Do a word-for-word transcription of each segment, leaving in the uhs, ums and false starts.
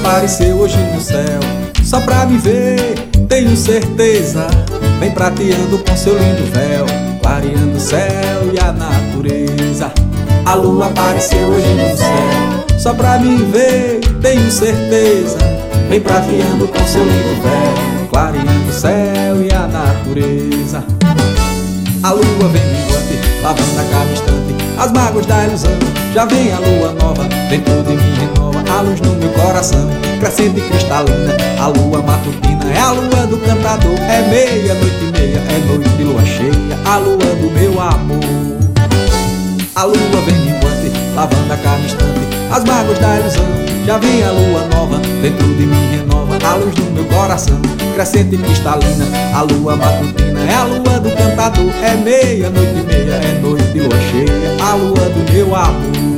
apareceu hoje no céu, só pra me ver, tenho certeza. Vem prateando com seu lindo véu, clareando o céu e a natureza. A lua apareceu hoje no céu, só pra me ver, tenho certeza. Vem prateando com seu lindo véu, clareando o céu e a natureza. A lua vem minguante, lavando a cada instante as mágoas da ilusão. Já vem a lua nova, dentro de mim renova a luz no meu coração, crescente e cristalina. A lua matutina é a lua do cantador, é meia noite e meia, é noite de lua cheia, a lua do meu amor. A lua vem minguante, lavando a cada instante as mágoas da ilusão. Já vem a lua nova, dentro de mim renova a luz no meu coração, crescente e cristalina. A lua matutina é a lua do cantador, é meia noite e meia, é noite de lua cheia, a lua do meu amor.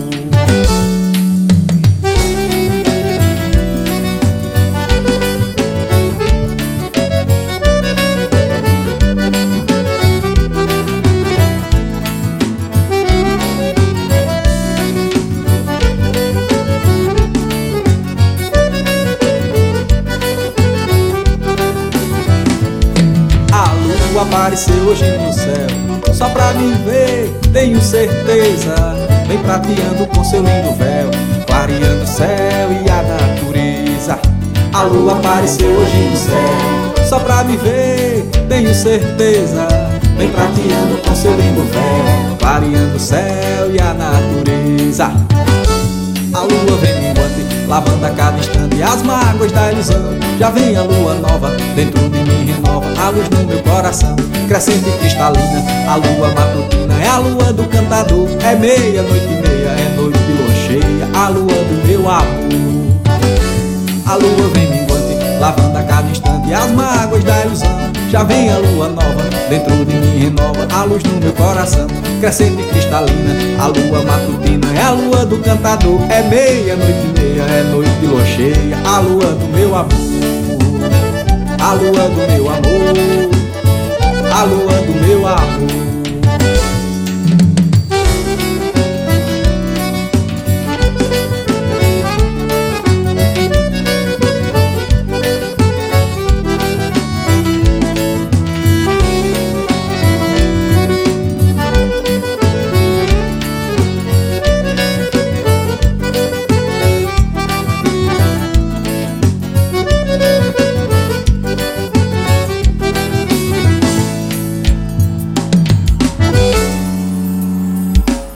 Apareceu hoje no céu, só pra me ver, tenho certeza. Vem prateando com seu lindo véu, clareando o céu e a natureza. A lua apareceu hoje no céu, só pra me ver, tenho certeza. Vem prateando com seu lindo véu, clareando o céu e a natureza. A lua vem minguante, lavando a cada instante as mágoas da ilusão. Já vem a lua nova, dentro de mim renova a luz no meu coração, crescente e cristalina. A lua matutina é a lua do cantador, é meia noite e meia, é noite de lua cheia, a lua do meu amor. A lua vem minguante, lavando a cada instante as mágoas da ilusão. Já vem a lua nova, dentro de mim renova a luz no meu coração, crescente e cristalina. A lua matutina é a lua do cantador, é meia noite e meia, é noite de lua cheia, a lua do meu amor. A lua do meu amor, a lua do